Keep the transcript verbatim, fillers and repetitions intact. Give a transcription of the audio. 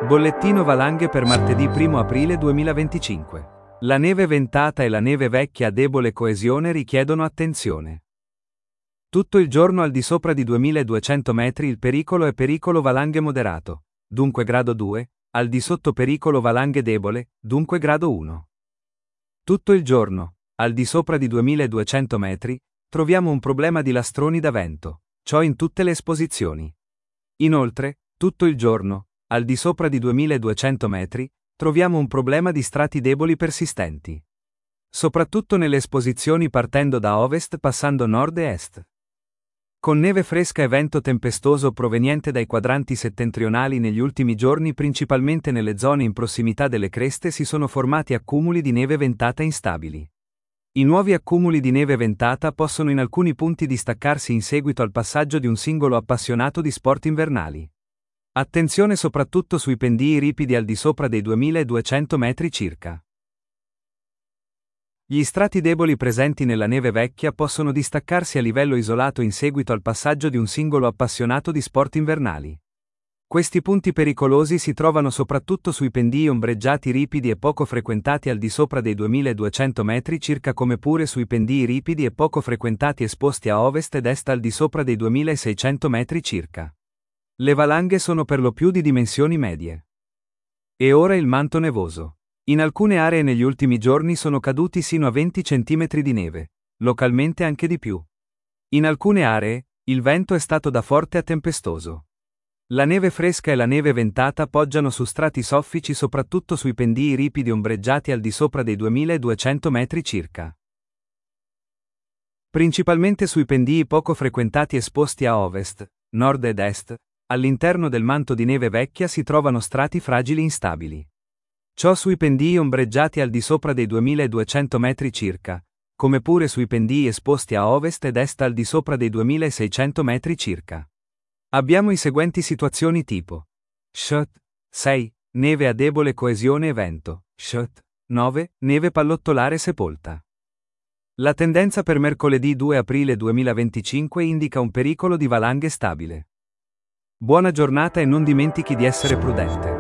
Bollettino valanghe per martedì primo aprile duemilaventicinque. La neve ventata e la neve vecchia a debole coesione richiedono attenzione. Tutto il giorno al di sopra di duemiladuecento metri il pericolo è pericolo valanghe moderato, dunque grado due, al di sotto pericolo valanghe debole, dunque grado uno. Tutto il giorno, al di sopra di duemiladuecento metri, troviamo un problema di lastroni da vento, ciò in tutte le esposizioni. Inoltre, tutto il giorno, al di sopra di duemiladuecento metri, troviamo un problema di strati deboli persistenti. Soprattutto nelle esposizioni partendo da ovest passando nord e est. Con neve fresca e vento tempestoso proveniente dai quadranti settentrionali negli ultimi giorni principalmente nelle zone in prossimità delle creste si sono formati accumuli di neve ventata instabili. I nuovi accumuli di neve ventata possono in alcuni punti distaccarsi in seguito al passaggio di un singolo appassionato di sport invernali. Attenzione soprattutto sui pendii ripidi al di sopra dei duemiladuecento metri circa. Gli strati deboli presenti nella neve vecchia possono distaccarsi a livello isolato in seguito al passaggio di un singolo appassionato di sport invernali. Questi punti pericolosi si trovano soprattutto sui pendii ombreggiati ripidi e poco frequentati al di sopra dei duemiladuecento metri circa come pure sui pendii ripidi e poco frequentati esposti a ovest ed est al di sopra dei duemilaseicento metri circa. Le valanghe sono per lo più di dimensioni medie. E ora il manto nevoso. In alcune aree negli ultimi giorni sono caduti sino a venti centimetri di neve, localmente anche di più. In alcune aree, il vento è stato da forte a tempestoso. La neve fresca e la neve ventata poggiano su strati soffici soprattutto sui pendii ripidi ombreggiati al di sopra dei duemiladuecento metri circa. Principalmente sui pendii poco frequentati esposti a ovest, nord ed est, all'interno del manto di neve vecchia si trovano strati fragili instabili. Ciò sui pendii ombreggiati al di sopra dei duemiladuecento metri circa, come pure sui pendii esposti a ovest ed est al di sopra dei duemilaseicento metri circa. Abbiamo i seguenti situazioni tipo: S H T sei, neve a debole coesione e vento, S H T nove, neve pallottolare sepolta. La tendenza per mercoledì due aprile duemilaventicinque indica un pericolo di valanghe stabile. Buona giornata e non dimentichi di essere prudente.